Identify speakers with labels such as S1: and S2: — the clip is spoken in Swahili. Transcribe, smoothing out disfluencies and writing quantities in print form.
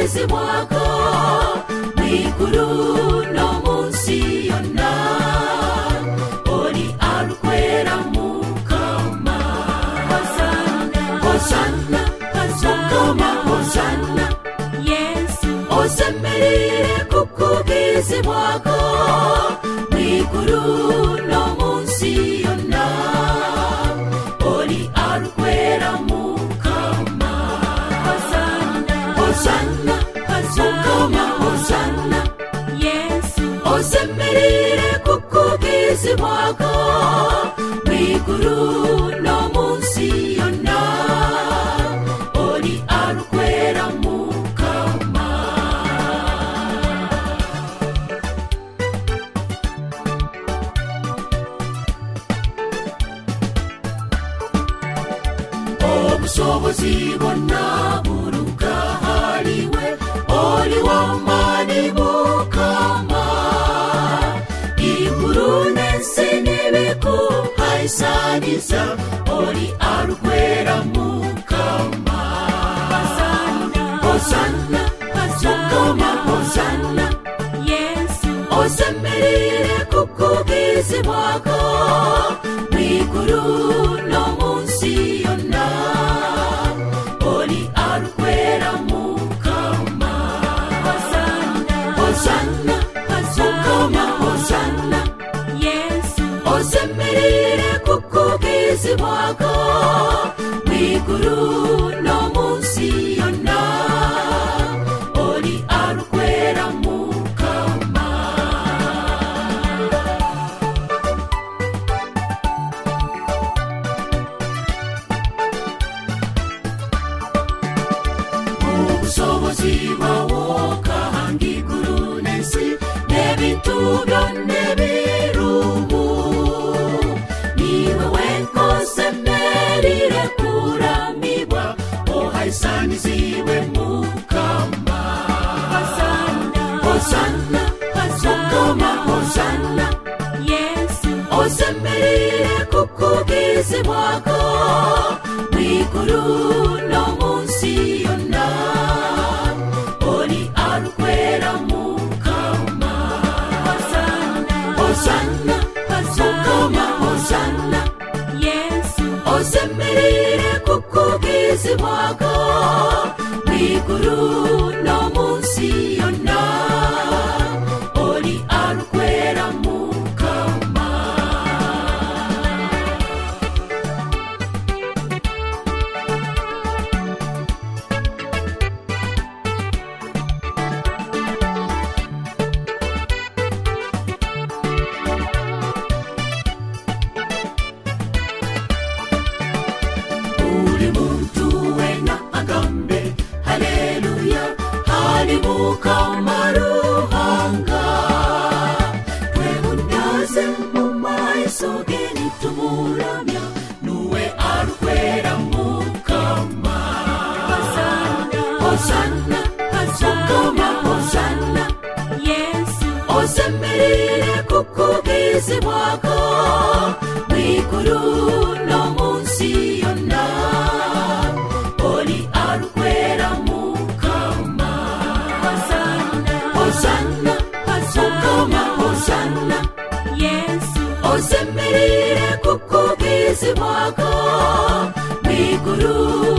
S1: kubwizi bwako mwiguru no munsi yonna oli alukwera mukama Hosanna Mukama Hosanna Yesu osemerire kubwizi bwako mwiguru no munsi yonna oli alukwera mukama Hosanna Mukama Hosanna Yesu osemerire kubwizi bwako mwiguru no munsi yonna oli alukwera mukama obusobozi bonna buruka haliwe oli w'amaanyi mukama iguru n'ensi n'ebikuhaisaniza oli alukwera mukama Hosanna Mukama Hosanna Yesu osemerire kubwizi bwako mwiguru no munsi yonna oli alukwera mukama Hosanna Mukama Hosanna Yesu osemerire kubwizi bwako mwiguru no munsi yonna oli alukwera mukama obusobozi bwawo kahangiguru n'ensi n'ebintu byonna ebirumu niwe wenkosemerire kuramibwa ohaisanizibwe mukama Hosanna Mukama Hosanna Yesu osemerire kubwizi bwako mwiguru no munsi yonna oli alukwera mukama Hosanna Mukama Hosanna Yesu osemerire kubwizi bwako mwiguru no munsi yonna oli alukwera mukama buli muntu wena agambe haleluya hali mukama ruhanga twemundaze mu maiso geni tumuramya nuwe alukwera mukama Hosanna Mukama Hosanna Yesu osemerire kubwizi bwako mwiguru no munsi yonna oli alukwera mukama Hosanna Mukama Hosanna Yesu osemerire kubwizi bwako mwiguru